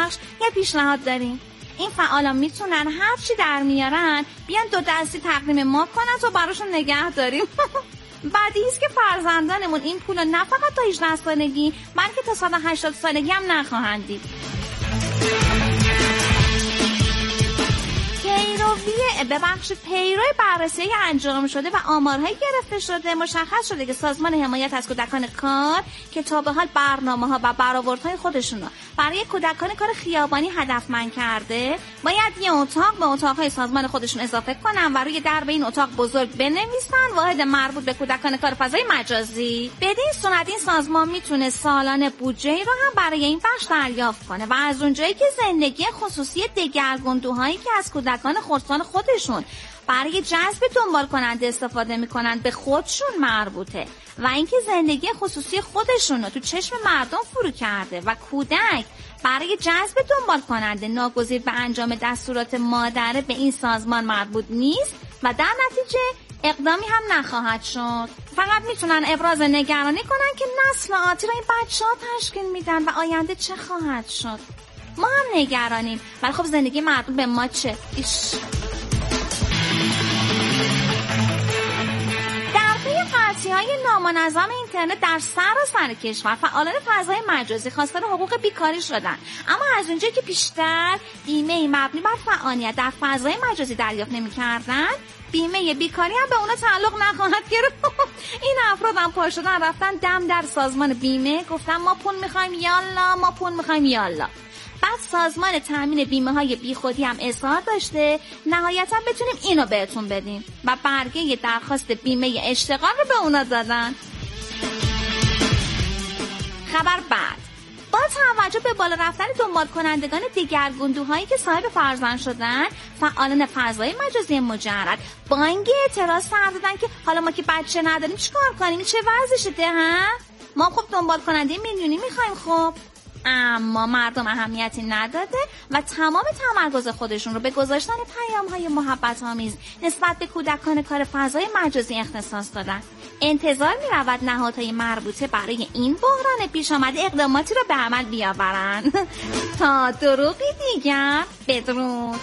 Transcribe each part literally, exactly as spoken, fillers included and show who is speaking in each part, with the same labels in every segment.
Speaker 1: بخش یه پیشنهاد داریم. این فعالان میتونن هر چی در میارن بیان دو دستی تقدیم ما کنن تا براشون نگه داریم. بدیهی است که فرزندانمون این پولو نه فقط تا هجده سالگی بلکه تا سال هشتاد سالگی هم نخواهند دید. پیروی ببخشید پیروی بررسی انجام شده و آمارهایی گرفته شده مشخص شده که سازمان حمایت از کودکان کار که تا به حال برنامه‌ها و برآوردهای خودشون رو برای کودکان کار خیابانی هدفمند کرده باید یه اتاق به اتاقهای سازمان خودشون اضافه کنن و روی درب این اتاق بزرگ بنویسن واحد مربوط به کودکان کار فضای مجازی. بدین صورت این سازمان میتونه سالانه بودجه رو هم برای این بخش دریافت کنه و از اونجایی که زندگی خصوصی دگرگوندوهایی که از کودکان خرسان خودشون برای جذب دنبال کننده استفاده میکنن به خودشون مربوطه و اینکه زندگی خصوصی خودشون رو تو چشم مردم فرو کرده و کودک برای جذب دنبال کننده ناگزیر به انجام دستورات مادره به این سازمان مربوط نیست و در نتیجه اقدامی هم نخواهد شد. فقط میتونن ابراز نگرانی کنن که نسل آتی رو این بچه ها تشکیل میدن و آینده چه خواهد شد. ما هم نگرانیم ولی خب زندگی مردم به ما چه؟ ایش. در پی قطعی‌های نامنظم اینترنت در سراسر کشور فعالان فضای مجازی خواستار حقوق بیکاری شدن، اما از اونجایی که پیشتر بیمه مبنی بر فعالیت در فضای مجازی دریافت نمی‌کردن، بیمه بیکاری هم به اونا تعلق نخواهد گرفت. این افراد هم پا شدن رفتن دم در سازمان بیمه گفتن ما پول می‌خوایم یالا ما پول می‌خوایم یالا. بعد سازمان تامین بیمه های بی خودی هم اصرار داشته نهایتا بتونیم اینو بهتون بدیم و برگه درخواست بیمه اشتغال رو به اونا دادن. خبر بعد با توجه به بالا رفتن دنبال کنندگان دگرگوندوهایی که صاحب فرزند شدن، فعالان فضای مجازی مجرد بانگ اعتراض سر دادن که حالا ما که بچه نداریم چیکار کنیم؟ چه وضعشه ده ها؟ ما خب دنبال کننده میلیونی میخوایم. خب اما مردم اهمیتی نداده و تمام تمرکز خودشون رو به گذاشتن پیام‌های محبت آمیز نسبت به کودکان کار فضای مجازی اختصاص دادن. انتظار می‌رود نهادهای مربوطه برای این بحران پیش آمده اقداماتی رو به عمل بیاورند. تا دروغی دیگر بدرود.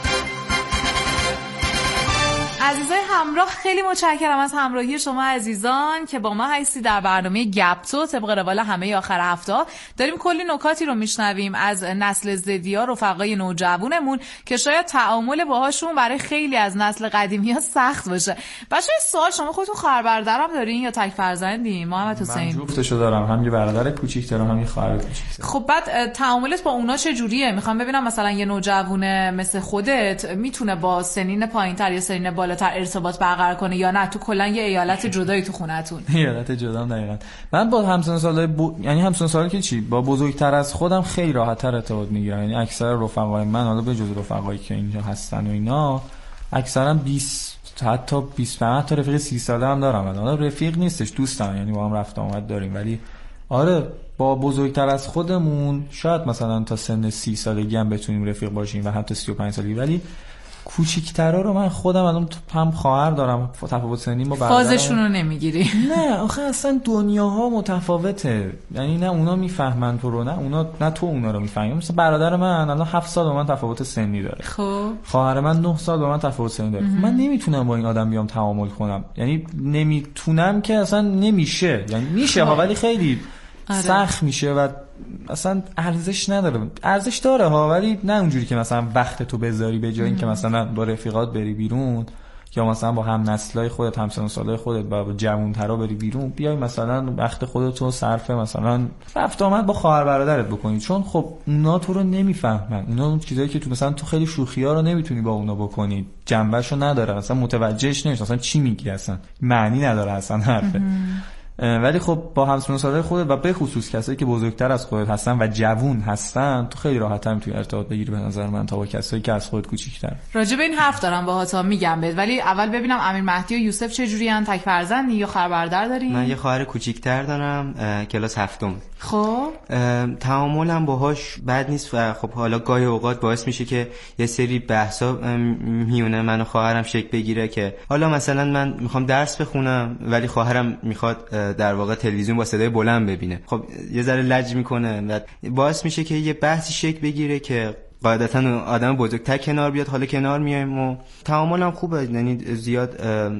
Speaker 2: عزیزای همراه خیلی متشکرم از همراهی شما عزیزان که با ما هستی در برنامه گپتو. طبق روال همه آخر هفته داریم کلی نکاتی رو میشنویم از نسل زدیا رفقای نوجوانمون که شاید تعامل باهاشون برای خیلی از نسل قدیمی‌ها سخت باشه. بچه‌ها سوال، شما خودتون خواهر برادرم دارین یا تک فرزندین؟ محمد حسین.
Speaker 3: من جفتشو دارم، هم یه برادر کوچیک دارم هم یه خواهر کوچیک.
Speaker 2: خب بعد تعاملت با اونا چه جوریه؟ میخوام ببینم مثلا یه نوجوان مثل خودت میتونه با سنین پایین‌تر یا سنین بالا تر ارتباط برقرار کنه یا نه تو کلا یه ایالت جدایی تو خونتون؟
Speaker 3: ایالت جدا. دقیقاً من با همسن سالای ب... یعنی همسن سالی که چی با بزرگتر از خودم خیلی راحت‌تر ارتباط میگیرم. یعنی اکثر رفقای من حالا به جز رفقایی که اینجا هستن و اینا اکثرا بیست حتی بیست و پنج تا رفیق سی ساله هم دارم. حالا رفیق نیستش، دوستم، یعنی با هم رفت آمد داریم، ولی آره با بزرگتر از خودمون شاید مثلا تا سن سی سالگی هم بتونیم رفیق باشیم و حتی سی و پنج سالگی. ولی کوچیک‌ترا رو من خودم الان هم خواهر دارم، تفاوت سنی ما برادرم
Speaker 2: فازشون رو نمیگیری؟
Speaker 3: نه آخه اصلا دنیاها متفاوته، یعنی نه اونا میفهمن تو رو نه اونا نه تو اونا رو میفهمی. مثلا برادر من الان هفت سال با من تفاوت سنی داره،
Speaker 2: خب
Speaker 3: خواهر من نه سال با من تفاوت سنی داره. من نمیتونم با این آدم بیام تعامل کنم، یعنی نمیتونم که اصلا نمیشه، یعنی میشه ها ولی خیلی آره. سخت میشه و اصلا ارزش نداره. ارزش داره ها ولی نه اونجوری که مثلا وقت تو بذاری به جای اینکه مثلا با رفیقات بری بیرون یا مثلا با هم نسلای خودت هم سن و سالای خودت با جوان‌ترا بری بیرون، بیای مثلا وقت خودت رو صرف مثلا رفت آمد با خواهر برادرت بکنی، چون خب اونا تو رو نمیفهمن. اونا اون چیزایی که تو مثلا تو خیلی شوخی‌ها رو نمیتونی با اونا بکنی، جنبه‌شو نداره، مثلا متوجهش نمیشه، مثلا چی میگی اصلا معنی نداره اصلا حرفه. ولی خب با همسن سالای خودت و به خصوص کسایی که بزرگتر از خودت هستن و جوون هستن تو خیلی راحت‌تر میتونی ارتباط بگیری به نظر من تا با کسایی که از خودت کوچیک‌تر.
Speaker 2: راجع به این حرف دارم باهات میگم بهت، ولی اول ببینم امیر مهدی و یوسف چه جوریان؟ تک فرزندی یا خواهر برادر دارین؟
Speaker 4: من یه خواهر کوچیک‌تر دارم، کلاس هفتم.
Speaker 2: خب
Speaker 4: تعاملم باهاش بد نیست و خب حالا گاهی اوقات باعث میشه که یه سری بحثا میونه من و خواهرم شکل بگیره که حالا مثلا من میخوام درس بخونم ولی خواهرم میخواد در واقع تلویزیون با صدای بلند ببینه. خب یه ذره لج میکنه و باعث میشه که یه بحثی شکل بگیره که قاعدتا آدم بزرگتر کنار بیاد. حالا کنار میایم و تعامل هم خوبه، یعنی زیاد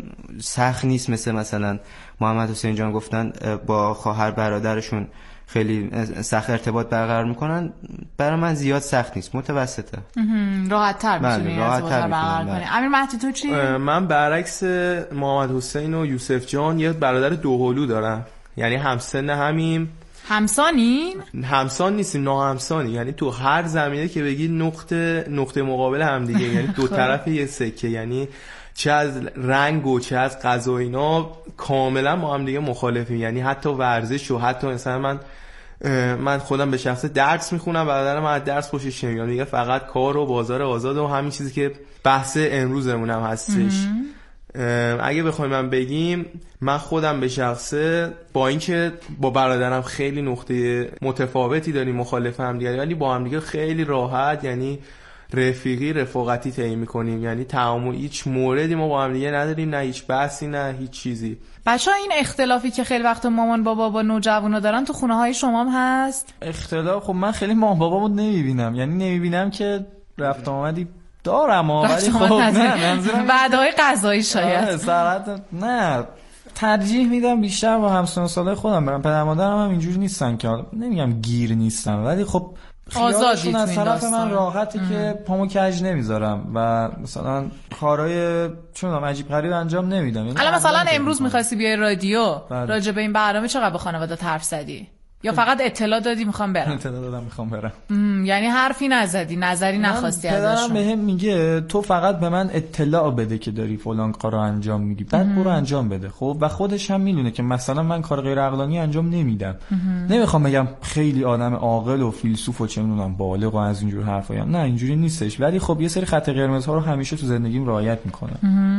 Speaker 4: سخت نیست، مثل مثلا محمد حسین جان گفتن با خواهر برادرشون خیلی سخت ارتباط برقرار میکنن. برای من زیاد سخت نیست، متوسطه،
Speaker 2: راحت تر میتونی ارتباط برقرار کنی. امیر مهدی تو چی؟
Speaker 5: من برعکس محمد حسین و یوسف جان یه برادر دوقلو دارم، یعنی همسن همیم.
Speaker 2: همسانین؟
Speaker 5: همسان نیستیم، ناهمسانی، یعنی تو هر زمینه که بگی نقطه نقطه مقابل هم دیگه، یعنی دو طرف یه سکه، یعنی چه از رنگ و چه از غذا اینا کاملا ما هم دیگه مخالفیم. یعنی حتی ورزش و حتی مثلا من من خودم به شخص درس میخونم، برادر من از درس خوشش نمیاد، میگه فقط کار و بازار آزاد و همین چیزی که بحث امروزمون هم هستش. اگه بخوایم من بگیم، من خودم به شخصه با اینکه با برادرم خیلی نقطه متفاوتی داریم مخالف هم دیگه، ولی با هم دیگه خیلی راحت، یعنی رفیقی رفاقتی طی می‌کنیم، یعنی تعامل هیچ موردی ما با هم دیگه نداریم، نه هیچ بحثی نه هیچ چیزی.
Speaker 2: بچه‌ها این اختلافی که خیلی وقت مامان بابا با نوجوانا دارن تو خونه‌های شما هم هست؟
Speaker 3: اختلاف خب من خیلی مامان بابامو نمی‌بینم، یعنی نمی‌بینم که رفت آمدی دارم، ولی خب نه منظورم
Speaker 2: وعده‌های غذایی شاید
Speaker 3: سرعت نه، ترجیح میدم بیشتر با همسن سالای خودم برم. پدر مادرم هم اینجوری نیستن که نمیگم گیر نیستن، ولی خب خیالشون از طرف من راحتی ام. که پامو کج نمیذارم و مثلا کارهای چون عجیب غریب انجام نمیدم. یعنی
Speaker 2: الان مثلا امروز می‌خواستی بیای رادیو راجع به این برنامه چقدر با خانواده حرف زدی؟ یا فقط اطلاع دادی میخوام برم؟
Speaker 3: اطلاع دادم میخوام برم.
Speaker 2: یعنی حرفی نزدی، نظری نخواستی ازشون؟
Speaker 3: پدرم بهم میگه تو فقط به من اطلاع بده که داری فلان کارو انجام میدی، بعد برو انجام بده. خب و خودش هم میدونه که مثلا من کار غیر عقلانی انجام نمیدم. نمیخوام بگم خیلی آدم عاقل و فیلسوف و چه میدونم بالغ و از اینجور حرفایم، نه اینجوری نیستش، ولی خب یه سری خط قرمزها رو همیشه تو زندگیم رعایت میکنم.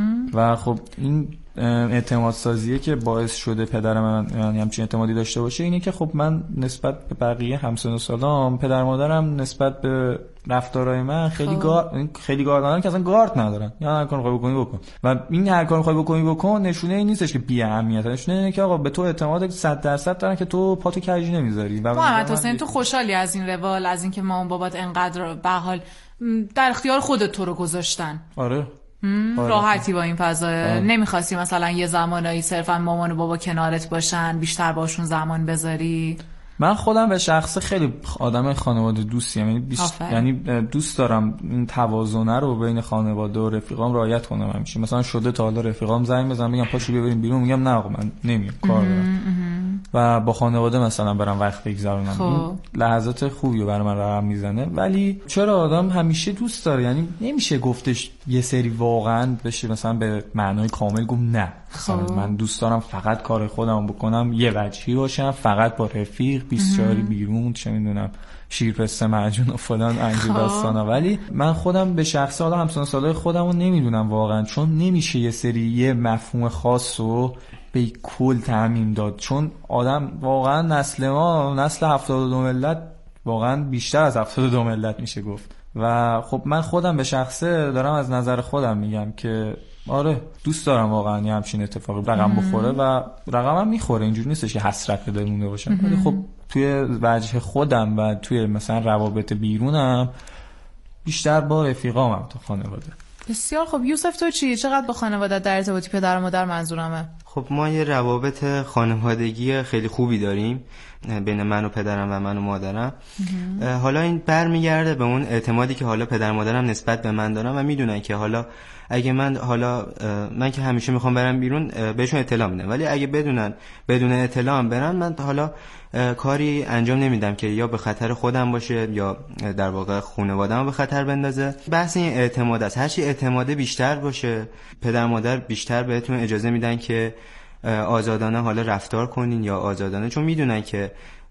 Speaker 3: و خب این اعتماد سازیه که باعث شده پدر من یعنی همچین اعتمادی داشته باشه اینه که خب من نسبت به بقیه همسن و سالام، پدر مادرم نسبت به رفتارهای من خیلی گار خیلی گاردانن که اصلا گارد ندارن، یا هر کاری می‌خوای بکنی بکن. و این هر کاری می‌خوای بکنی بکن نشونه این نیستش که بی اهمیته، نشونه اینه که آقا به تو اعتماد صد درصد دارن که تو پاتو کج نمیذاری. و
Speaker 2: محمد حسین تو خوشحالی از این روال، از اینکه مامان بابات انقدر به حال در اختیار خودت تو رو گذاشتن؟
Speaker 3: آره
Speaker 2: راحتی با این فضا. نمیخواستی مثلا یه زمانایی صرفا مامان و بابا کنارت باشن، بیشتر باشون زمان بذاری؟
Speaker 3: من خودم به شخص خیلی آدم خانواده دوستیم، یعنی بیشت... یعنی دوست دارم این توازن رو بین خانواده و رفیقام رعایت کنم همیشه. مثلا شده تا حالا رفیقام زنگ بزنن بگم پاشو بیا بریم بیرون، میگم نه آقا من نمیام کار دارم و با خانواده مثلا برام وقت بگذرونم. این لحظات خوبی رو برام رقم میزنه. ولی چرا آدم همیشه دوست داره، یعنی نمیشه گفتش یه سری واقعا بشه مثلا به معنای کامل گفت نه مثلا من دوست دارم فقط کار خودم بکنم، یه وجهی باشم، فقط با رفیق بیست و چهار بیرون چه میدونم شیرپسته معجون و فلان انجور داستانا. ولی من خودم به شخص حالا همسن سالای خودم رو نمیدونم واقعا، چون نمیشه یه سری یه مفهوم خاص رو به کل تعمیم داد، چون آدم واقعا نسل ما نسل هفتاد و دو ملت واقعا بیشتر از هفتاد و دو ملت میشه گفت. و خب من خودم به شخصه دارم از نظر خودم میگم که آره دوست دارم واقعا یه همچین اتفاقی رقم بخوره و رقم هم میخوره، اینجوری نیستش که حسرت بده مونده باشم. ولی خب توی وجه خودم و توی مثلا روابط بیرونم بیشتر با رفیقامم تا خانواده.
Speaker 2: بسیار خب. یوسف تو چی؟ چقدر با خانواده در ارتباطی؟ پدر و مادر منظورمه.
Speaker 4: خب ما یه روابط خانوادگی خیلی خوبی داریم بین من و پدرم و من و مادرم. حالا این برمیگرده به اون اعتمادی که حالا پدر مادرم نسبت به من دارن و میدونن که حالا اگه من حالا من که همیشه میخوام برم بیرون بهشون اطلاع میدم، ولی اگه بدونن بدون اطلاع هم برن من حالا کاری انجام نمیدم که یا به خطر خودم باشه یا در واقع خانواده‌مو به خطر بندازه. بحث این اعتماد است. هرچی اعتماد بیشتر باشه پدر مادر بیشتر بهتون اجازه میدن که آزادانه حالا رفتار کنین یا آزادانه، چون میدونن که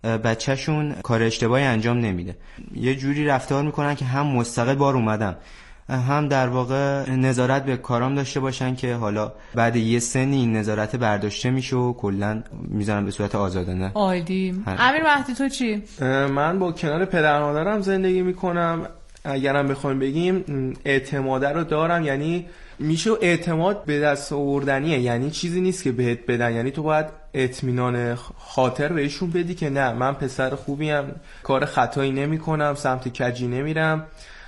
Speaker 4: بچه‌شون کار اشتباهی انجام نمیده. یه جوری رفتار میکنن که هم مستقل بار اومدن، هم در واقع نظارت به کارام داشته باشن که حالا بعد یه سنی این نظارت برداشته میشه و کلا میذارن به صورت آزادانه.
Speaker 2: عالی. امیر مهدی تو چی؟
Speaker 5: من با کنار پدر مادرم زندگی میکنم. اگرم بخوایم بگیم اعتماد رو دارم، یعنی میشه اعتماد به دست آوردنیه، یعنی چیزی نیست که بهت بدن، یعنی تو باید اطمینان خاطر بهشون بدی که نه من پسر خوبیم، کار خطایی نمی کنم، سمت کجی نمیرم.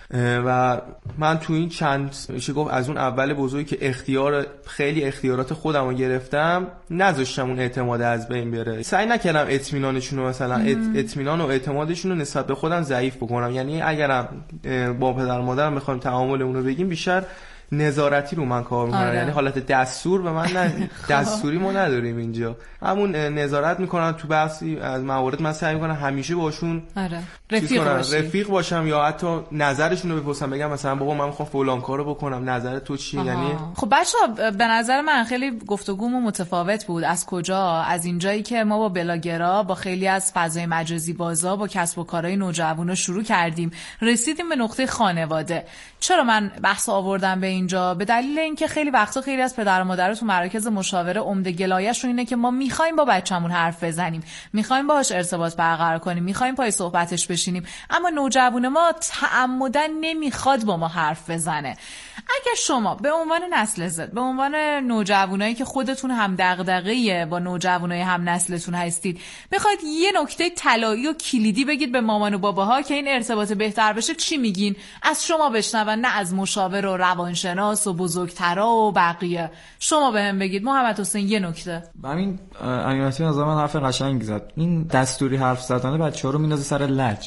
Speaker 5: و من تو این چند میشه گفت از اون اول بزرگی که اختیار خیلی اختیارات خودم رو گرفتم نذاشتم اون اعتماد از بین بره. سعی نکردم اطمینانشون رو مثلا اطمینان و اعتمادشون رو نسبت به خودم ضعیف بکنم، یعنی اگرم با پدر مادرم بخوایم تعاملمون رو بگیم بیشتر نظارتی رو من کار میکنم. آره. یعنی حالت دستور به من نه، دستوری ما نداریم اینجا، همون نظارت میکنم تو بحثی از موارد. من سعی میکنم همیشه باشون
Speaker 2: آره. رفیق,
Speaker 5: رفیق باشم یا حتی نظرشون رو بپرسم، بگم مثلا بابا من میخوام فلان کارو بکنم، نظر تو چیه؟ آها. یعنی
Speaker 2: خب بچه‌ها به نظر من خیلی گفتگومون متفاوت بود. از کجا؟ از اینجایی که ما با بلاگرا با خیلی از فضای مجازی بازا با کسب و کارهای نوجوانا شروع کردیم، رسیدیم به نقطه خانواده. چرا من بحث آوردم به اینجا؟ به دلیل اینکه خیلی وقتا خیلی از پدر و مادرها تو مراکز مشاوره عمده گلایه‌شون اینه که ما می‌خوایم با بچه‌مون حرف بزنیم، می‌خوایم باهاش ارتباط برقرار کنیم، می‌خوایم پای صحبتش بشینیم، اما نوجوان ما تعمدن نمیخواد با ما حرف بزنه. اگه شما به عنوان نسل زد، به عنوان نوجوانایی که خودتون هم دغدغه‌ای با نوجوانای هم نسلتون هستید، بخواید یه نکته طلایی و کلیدی بگید به مامان و باباها که این ارتباط بهتر بشه، چی میگین؟ از شما بشنون، نه از مشاور و روانشناس و بزرگترا و بقیه. شما بهم بگید. محمد حسین یه نکته.
Speaker 3: همین امیرعلی از من حرف قشنگی زد. این دستوری حرف زدن بچه‌ها رو میندازه سر لج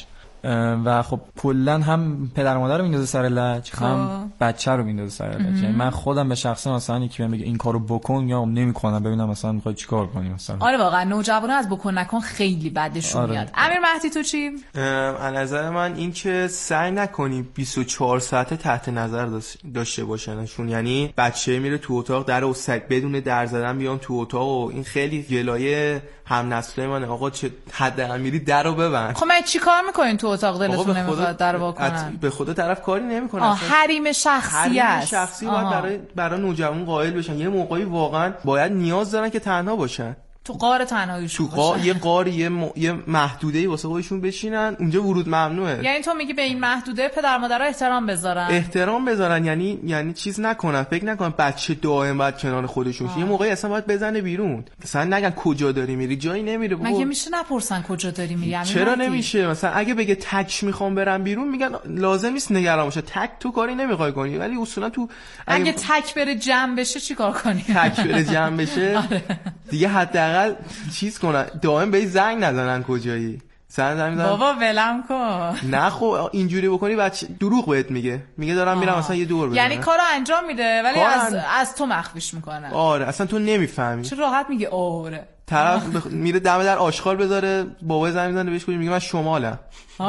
Speaker 3: و خب کلا هم پدر و مادر رو میندازه سر لج، هم بچه رو میندازه سر لج. یعنی من خودم به شخصه مثلا یکی بهم بگه این کارو بکن یا نمیکنم، ببینم مثلا میخوای چیکار کنی مثلا.
Speaker 2: آره واقعا نوجوانا از بکن نکن خیلی بدشون آره. میاد. امیر مهدی تو چی؟
Speaker 5: از نظر من این که سعی نکنی بیست و چهار ساعته تحت نظر داشته باشنشون، یعنی بچه میره تو اتاق در و سگ بدون در زدن بیان تو اتاق و این خیلی گلایه هم نسل منه. آقا چه حد امیری درو ببند.
Speaker 2: خب من چیکار میکنین تو اتاق دلتون نمیخواد در وا کنن؟
Speaker 5: به خدا طرف کاری نمیکنه.
Speaker 2: آه حریم شخصی است.
Speaker 5: حریم شخصی باید برای برای نوجوان قائل بشن. یه موقعی واقعا باید نیاز دارن که تنها باشن.
Speaker 2: تو غار تنهاییشون
Speaker 5: تو غار یه غاری یه, م... یه محدوده‌ای واسه خودشون بشینن، اونجا ورود ممنوعه.
Speaker 2: یعنی تو میگی به این محدوده پدر مادرها احترام بذارن؟
Speaker 5: احترام بذارن، یعنی یعنی چیز نکنن، فکر نکنن بچه دائم باید کنار خودشون شه. یه موقعی اصلا باید بزنه بیرون، مثلا نگن کجا داری میری، جایی نمیره.
Speaker 2: مگه میشه نپرسن کجا داری میری؟
Speaker 5: چرا نمیشه؟ مثلا اگه بگه تک میخوام برم بیرون، میگن لازم نیست نگران باشه، تک تو کاری نمیخوای کنی. ولی اصولا تو
Speaker 2: اگه, اگه تک بره جمع بشه چیکار کنی؟
Speaker 5: تک بره جمع بشه دیگه حداقل چیز کنن، دائم به زنگ نزنن کجایی. زنگ میزنن
Speaker 2: بابا ولم کن.
Speaker 5: نه خب اینجوری بکنی بچه دروغ بهت میگه، میگه دارم میرم مثلا یه دور بزنم.
Speaker 2: یعنی کارو انجام میده ولی از ان... از تو مخفیش میکنه.
Speaker 5: آره اصلا تو نمیفهمی.
Speaker 2: چه راحت میگه آره.
Speaker 5: طرف بخ... میره دم در آشغال بذاره، بابا زنگ میزنه بهش میگه من شمالم.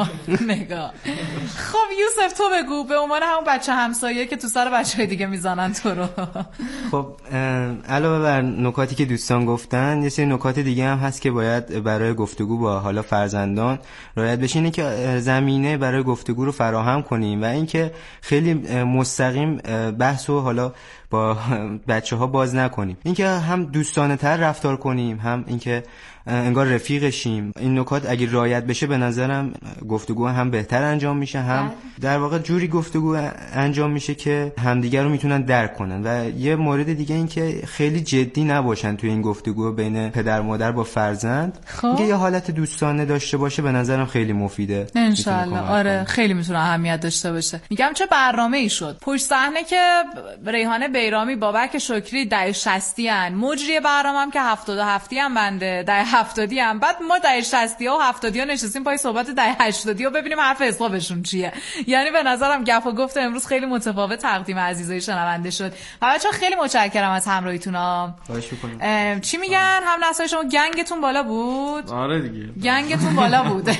Speaker 2: نگاه. خب یوسف تو بگو به عنوان همون بچه همسایه که تو سر بچه‌های دیگه میزنن تو رو.
Speaker 4: خب علاوه بر نکاتی که دوستان گفتن، یه سری نکات دیگه هم هست که باید برای گفتگو با حالا فرزندان رعایت بشه، اینه که زمینه برای گفتگو رو فراهم کنیم و اینکه خیلی مستقیم بحث و حالا با بچه‌ها باز نکنیم، اینکه هم دوستانه تر رفتار کنیم، هم اینکه انگار رفیقشیم. این نکات اگه رعایت بشه به نظرم گفتگو هم بهتر انجام میشه، هم در واقع جوری گفتگو انجام میشه که همدیگر رو میتونن درک کنن. و یه مورد دیگه این که خیلی جدی نباشن توی این گفتگو بین پدر مادر با فرزند.
Speaker 2: خب.
Speaker 4: اینکه یه حالت دوستانه داشته باشه به نظرم خیلی مفیده.
Speaker 2: انشالله آره کنه. خیلی میتونه اهمیت داشته باشه. میگم چه برنامه‌ای شد. پشت صحنه که ریحانه بیرامی، بابک شکری دهه شصتی ان، مجری برنامه‌ام که هفتاد و هفتی هم بنده دهه هفتادی هم. بعد ما دهه شصتی ها و هفتادی ها نشستیم پای صحبت دهه هشتادی ها ببینیم حرف حسابشون چیه. یعنی به نظرم گپ و گفت امروز خیلی متفاوت تقدیم عزیزای شنونده شد. بچه‌ها خیلی متشکرم از همراهیتون ها.
Speaker 4: خواهش می‌کنم.
Speaker 2: چی میگن هم نسای شما گنگتون بالا بود؟
Speaker 3: آره دیگه
Speaker 2: گنگتون بالا بود.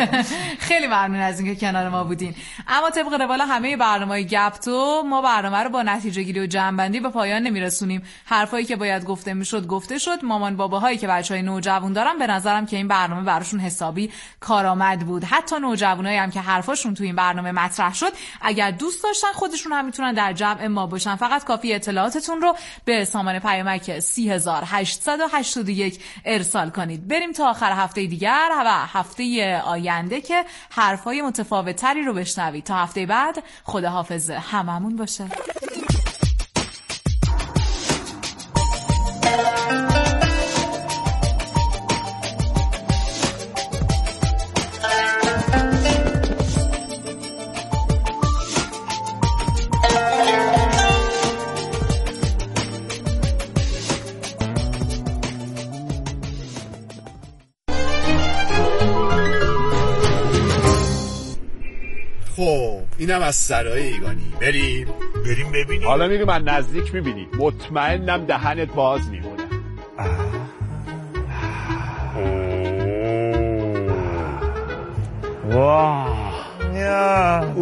Speaker 2: خیلی ممنون از اینکه کنار ما بودین. اما طبق روال همه برنامه‌های گپ تو، ما برنامه رو با نتیجه گیری و جمع بندی به پایان نمیرسونیم. حرفایی که باید گفته میشد گفته شد. مامان باباهایی که بچهای نوجوان نوجوان دارن، به نظرم که این برنامه براشون حسابی کارآمد بود. حتی نوجوانایی هم که حرفاشون تو این برنامه مطرح شد، اگر دوست داشتن خودشون هم میتونن در جمع ما باشن. فقط کافی اطلاعاتتون رو به سامان پیامک سی هزار هشتصد و هشتاد و یک ارسال کنید. بریم تا آخر هفته دیگر و هفته آینده که حرفای متفاوت تری رو بشنوید. تا هفته بعد، خداحافظ هممون باشه.
Speaker 6: خب اینم از سرای ایگانی. بریم
Speaker 7: بریم ببینیم.
Speaker 6: حالا میریم از نزدیک میبینیم. مطمئنم دهنت باز میمونه.
Speaker 7: واه نه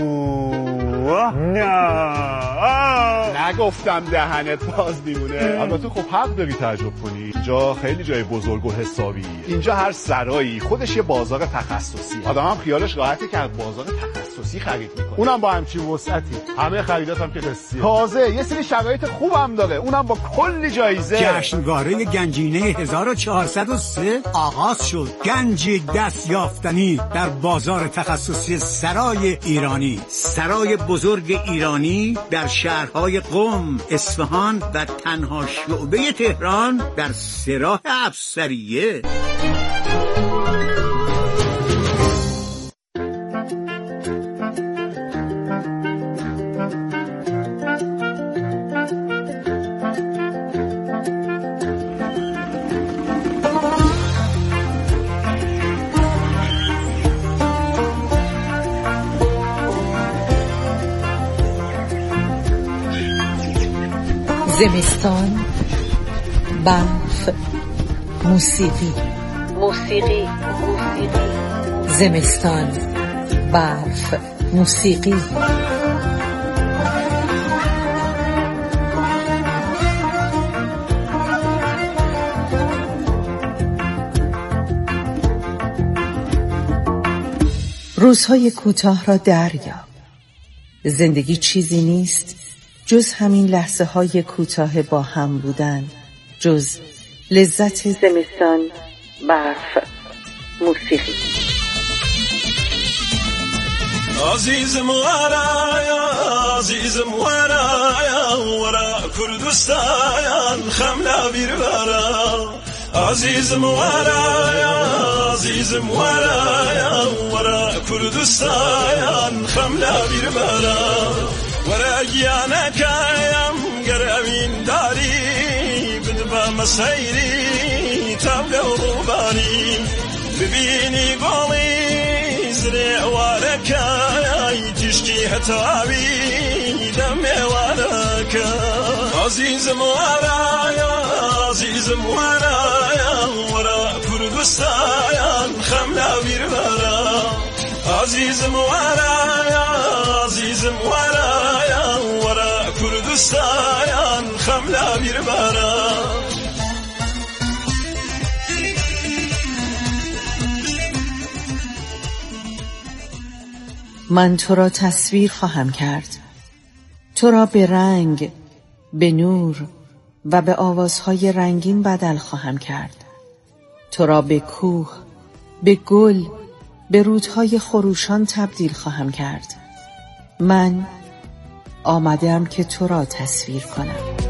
Speaker 7: نه
Speaker 6: نگفتم دهنت باز میمونه. البته خب حق داری تعجب کنی، اینجا خیلی جای بزرگ و حسابی. اینجا هر سرایی خودش یه بازار تخصصی. آدم هم خیالش راحته که از بازار تخصصی خرید میکنه، اونم با همچین وسعتی. همه خریدات هم که قصیه. تازه یه سری شرایط خوبم داره، اونم با کلی جایزه.
Speaker 8: جشنواره گنجینه هزار و چهارصد و سه آغاز شد. گنج دست یافتنی در بازار تخصصی سرای ایرانی. سرای بزرگ ایرانی در شهرهای قم، اصفهان و تنها شعبه تهران در سراح افسریه.
Speaker 9: زمستان، برف، موسیقی موسیقی موسیقی زمستان، برف، موسیقی. روزهای کوتاه را دریاب. زندگی چیزی نیست جز همین لحظه های کوتاه با هم بودن، جز لذت زمستان، برف، موسیقی.
Speaker 10: عزیزم ورایا عزیزم ورایا ورا کردستان خملا بیر ورا. عزیزم ورایا عزیزم ورایا ورا کردستان خملا بیر ورا. ورا گیانا کایم گرامین داری بدبا مسیری تابل روبانی. ببینی قالی زرع وارکای تشکی حتابی دم وارکای. عزیزم ورایا عزیزم ورایا ورا کردستان خملا بیر ورا. عزیزم ورایا عزیزم ورایا ورا کردستان خملا بیر ورا.
Speaker 9: من تو را تصویر خواهم کرد، تو را به رنگ، به نور و به آوازهای رنگین بدل خواهم کرد. تو را به کوه، به گل، به رودهای خروشان تبدیل خواهم کرد. من آمدم که تو را تصویر کنم.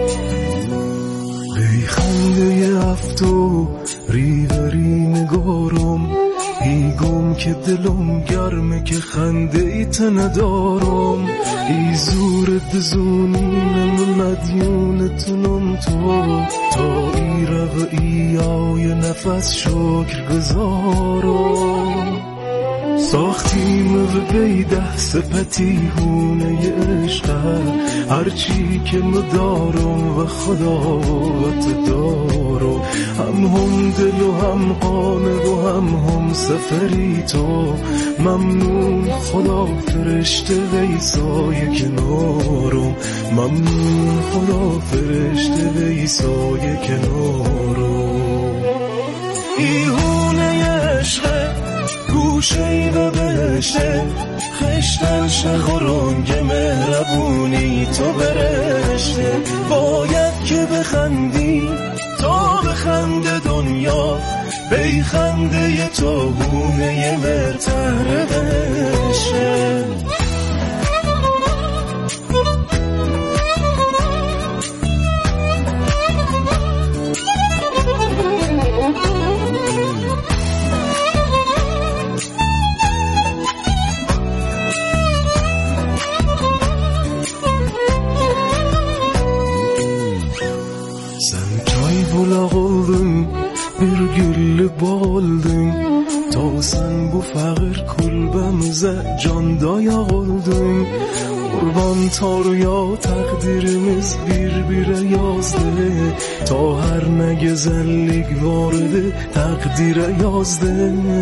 Speaker 11: ای خنده افتو ریوری نگارم، ای گم که دلم گرمه که خنده ایت ندارم. ای زور دزونیم مدیونتونم تو، تا ای رو ای آی نفس شکر گذارم. ساختیم و بیده سپتی هونه عشقه، هرچی که مدارم و خداوت دارم. هم هم دل و هم قانه و هم هم سفری تو، ممنون خدا فرشته ویسای کنارم. ممنون خدا فرشته ویسای کنارم. ایهونه عشقه گوشه و بهشه خشتن شخورنگ مهربونی تو برشته باید که بخندی تا بخنده دنیا بی خنده تو گونه مرتهره بشه bir gülü boldum ta sen bu faqir kulbamize candaya oldun qurban tarya taqdirimiz bir bire yazdı ta her ne güzellik vardı taqdire yazdı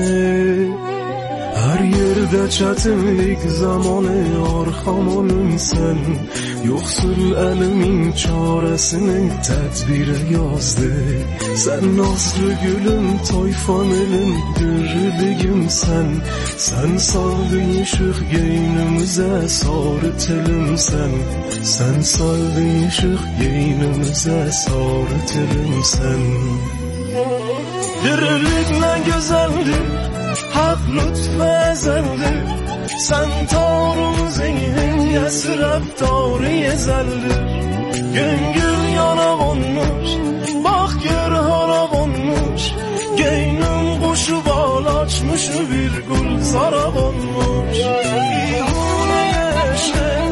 Speaker 11: her yerde çetinlik zamanı arxamonun sen yoksul elimin çaresini tedbire yazdı sen nazlı gülüm tayfan elim dürülüyüm sen sen saldın ışık geynimize sarı telim sen sen saldın ışık geynimize sarı telim sen dürülük ne güzeldir hak lütfu ezeldir sen tarım zengin yasrab tari ezeldir güngül yana konmuş bak gör hara konmuş geynim kuşu bal açmış bir gül sara konmuş İhune eşek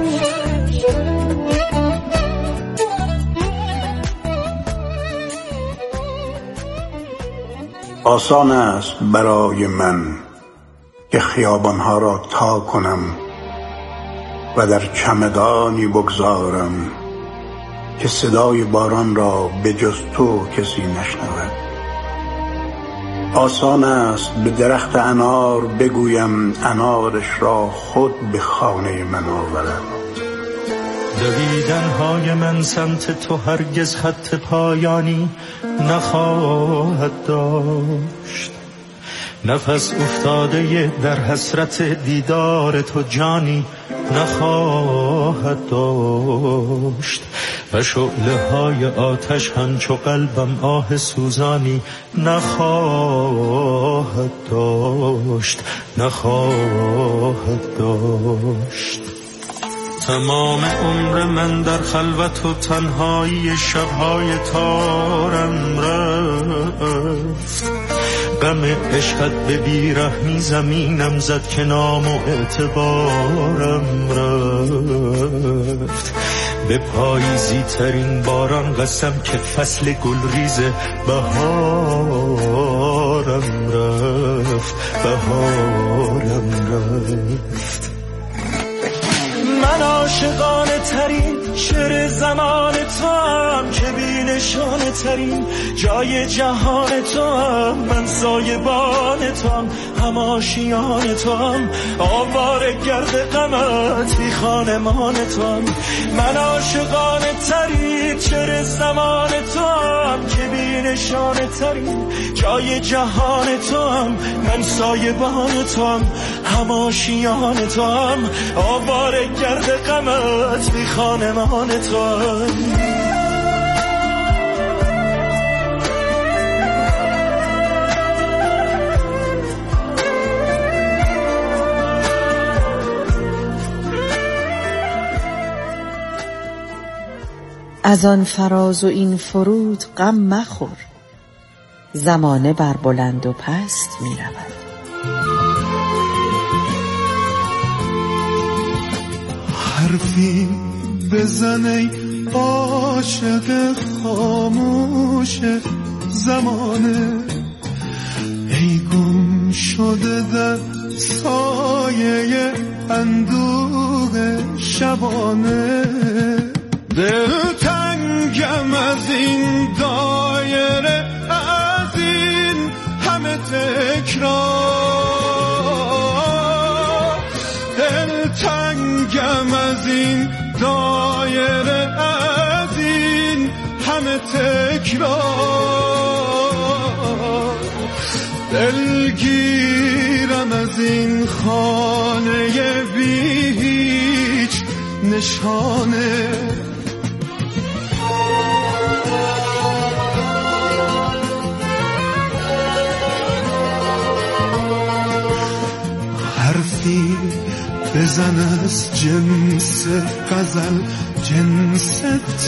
Speaker 8: آسان است برای من که خیابانها را تا کنم و در چمدانی بگذارم که صدای باران را به جز تو کسی نشنود آسان است به درخت انار بگویم انارش را خود به خانه من آورد
Speaker 10: دویدن‌های من سمت تو هرگز خط پایانی نخواهد داشت نفس افتاده در حسرت دیدار تو جانی نخواهد داشت و شعله های آتش همچو قلبم آه سوزانی نخواهد داشت نخواهد داشت تمام عمر من در خلوت و تنهایی شبهای تارم رفت غم عشقت به بیرحمی زمینم زد که نام و اعتبارم رفت به پاییزی ترین باران قسم که فصل گلریز بهارم رفت بهارم رفت من عاشقانه ترین شعر زمان تو هم که بی نشانه ترین جای جهان تو هم من سایبان تو هم هم آشیان تو هم آواره گرد غمت بی خانمان تو هم من عاشقانه ترین شعر زمان تو هم که بی نشانه ترین جای جهان تو هم من سایبان تو هم هم آشیان تو هم آواره گرد غمت بی خانمان تو هم
Speaker 9: از آن فراز و این فرود غم مخور زمانه بر بلند و پست می رود
Speaker 11: حرفی بزن ای عاشق خاموش زمانه ای گم شده در سایه اندوه شبانه دل تنگم از این دایره از این همه تکرار دل تنگم از این دایره از این همه تکرار دلگیرم از این خانه بی هیچ نشانه. حرفی بزن از جنس غزل، جنس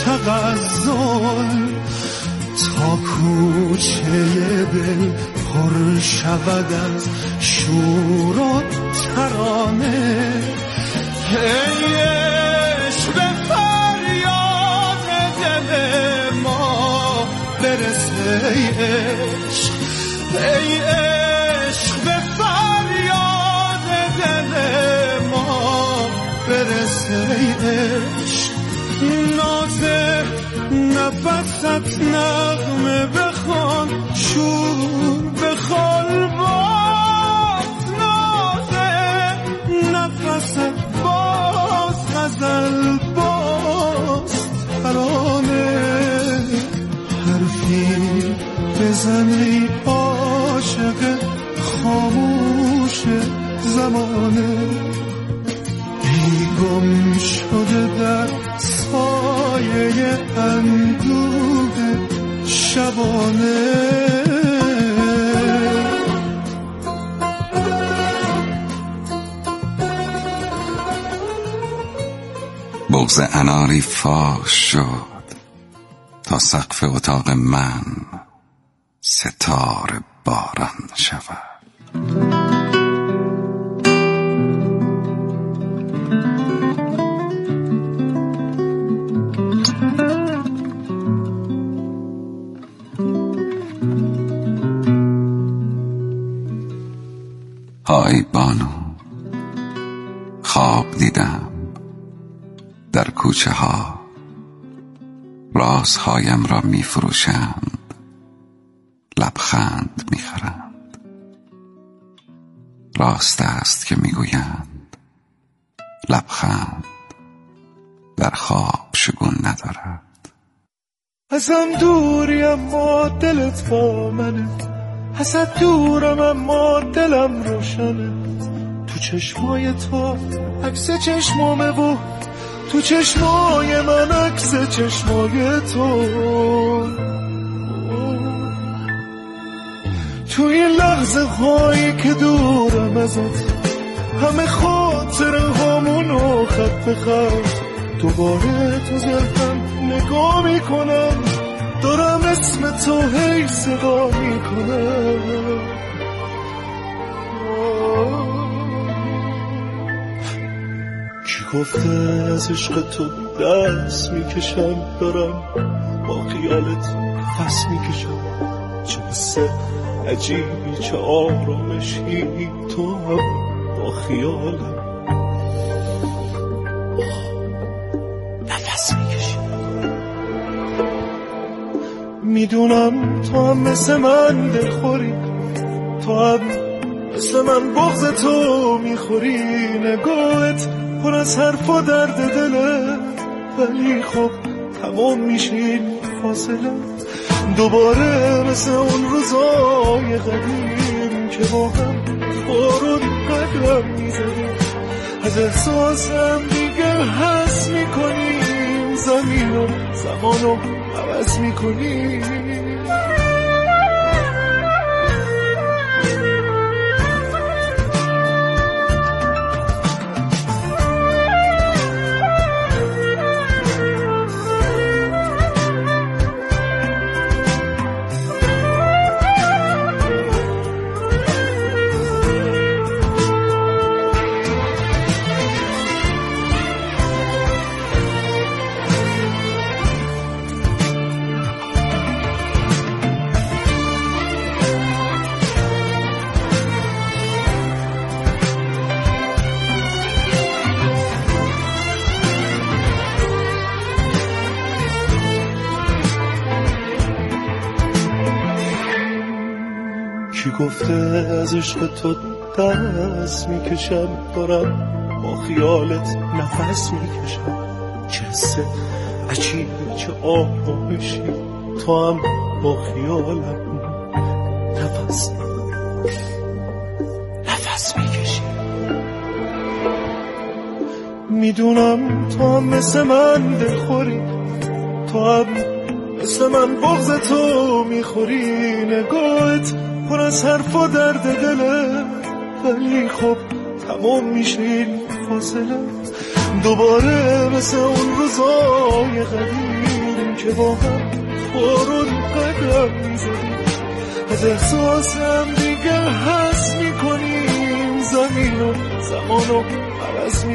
Speaker 11: تغزل، تا کوچه دل پر شود از شور و ترانه. ای عشق به فریاد دل ما برس، ای عشق، ای عشق به فریاد دل ما برس، ای عشق. ناز نفست نغمه بخوان، شور بخال باز، ناز نفست باز، غزل باز، ترانه. حرفی بزن ای عاشق خاموش زمانه، ای گم شده در سایه اندوه شبانه.
Speaker 12: بغض اناری فاش شد تا سقف اتاق من ستاره باران شود. های بانو، خواب دیدم در کوچه ها رازهایم را می فروشند، لبخند می خرند. راست است که می گویند لبخند در خواب شگون ندارد.
Speaker 11: ازم دوری اما دلت با منه، ازت دورم اما دلم روشنه. تو چشمای تو عکس چشمامه و تو چشمای من عکس چشمای تو. تو این لحظه هایی که دورم ازت، همه خاطره هامونو خط به خط دوباره تو ذهنم نگاه میکنم، دارم اسم تو هی صدا میکنم. کی گفته از عشق تو دست میکشم، دارم با خیالت نفس میکشم. چه حس عجیبی، چه آرامشی، تو هم با خیالم نفس میکشی. میدونم تو هم مثل من دلخوری، تو هم مثل من بغض تو میخوری. نگاهت پر از حرف و درد دله، ولی خب تمام میشین فاصله. دوباره مثل اون روزای قدیم که با هم بارون قدرم میزنیم، از احساسم دیگه حس میکنیم، زمین و زمانو عوض میکنیم. کی گفته از عشق تو دست میکشم، دارم با خیالت نفس میکشم. چه حس عجیبی، چه آرامشی، تو هم با خیالم نفس میدونم تو هم مثل من دلخوری، تو هم مثل من بغض تو میخوری. نگاهت پر از حرف و درد دله، ولی خب تمام میشه این فاصله. دوباره مثل اون روزای قدیم که با هم بارون قدم میزنیم، از احساسم دیگه حس میکنیم زمین و زمان و عوض میکنیم.